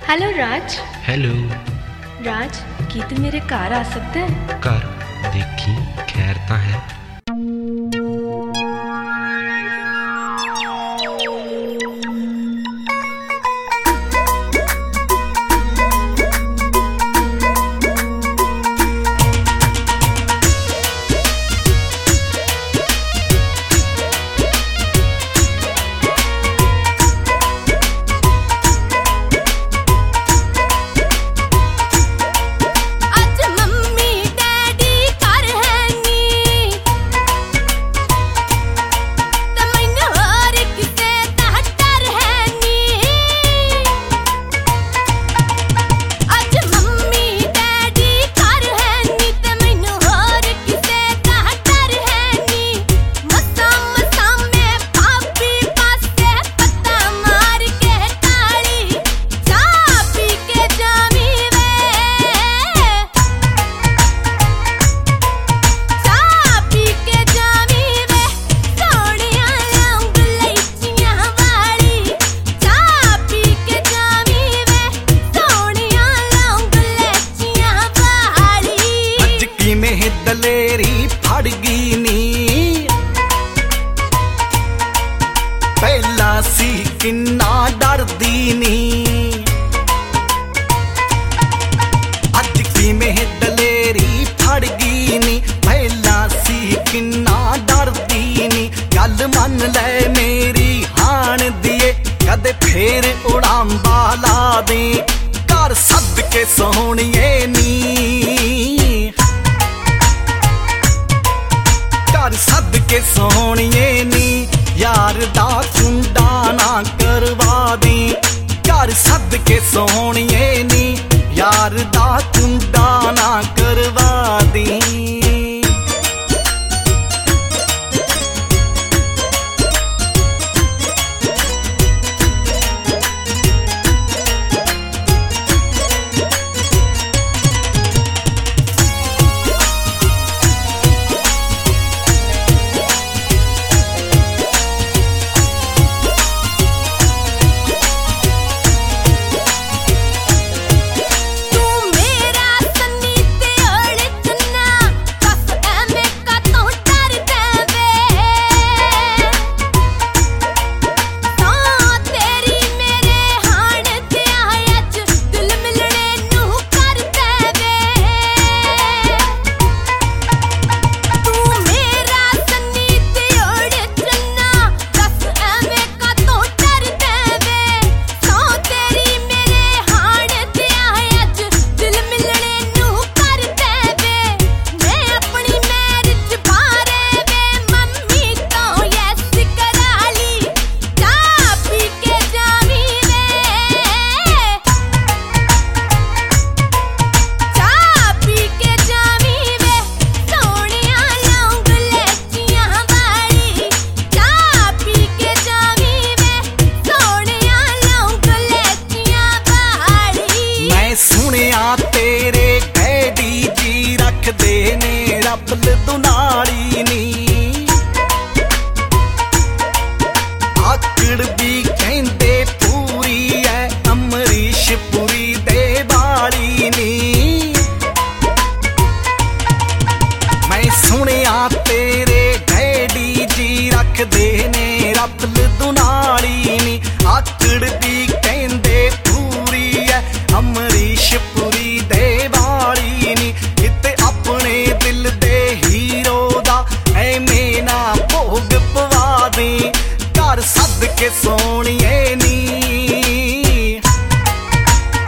Hello राज। Hello राज, की तू मेरे घर आ सकता है? कर देखी खैर ता है। दलेरी फड़ गई नी पहला सी किन्ना डरदी नी अज की में दलेरी फड़ गई नी पहला सी किन्ना डरदी नी गल मन ले मेरी हान दिए कदे फेर उड़ांबा ला दे कर सद के सोहणिए नी सद के सोहणिए नी यार दा कुंडा ना करवा दी कर सद के सोहणिए नी यार दा कुंडा ना करवा दी। तेरे डैडी जी रख देने रबल दुनाली नी आकड़ भी कहंदे पूरी है अमरीश पुरी दे बाली नी मैं सुनिया तेरे डैडी जी रख देने रबल दुनाली नी आकड़ भी कहंदे पूरी है अमरीश पुरी दे बाली नी इते अपने दिल दे हीरो दा ऐ ना भोग पवा दे कर सद के सोहणिए नी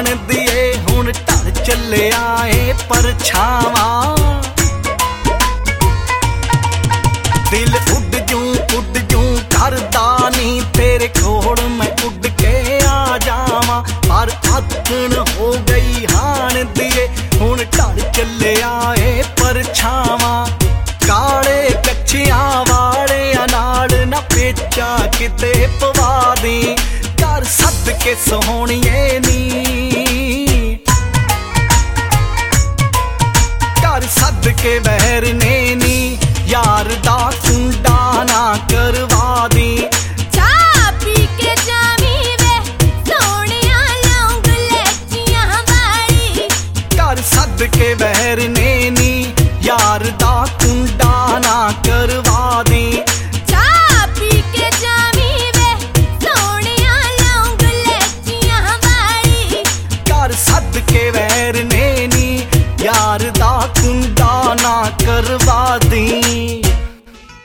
ਹਾਣ ਦੀਏ ਹੁਣ ਢਲ ਚੱਲਿਆ ਏ ਪਰਛਾਵਾਂ ਦਿਲ ਉੱਡ ਜੂ ਕਰਦਾ ਨੀ ਤੇਰੇ ਕੋਲ ਮੈਂ ਉੱਡ ਕੇ ਆ ਜਾਵਾਂ ਪਰ ਆਥਣ ਹੋ ਗਈ ਹਾਣ ਦੀਏ ਹੁਣ ਢਲ ਚੱਲਿਆ ਏ ਪਰਛਾਵਾਂ ਕਾਲੇ ਕੱਚਿਆਂ ਵਾਲਿਆਂ ਨਾਲ ਨਾ ਪੇਚਾ ਕਿਤੇ ਪਵਾ ਦੀ ਘਰ ਸੱਦ ਕੇ ਸੋਹਣੀਏ ਨੀ ਘਰ ਸੱਦ ਕੇ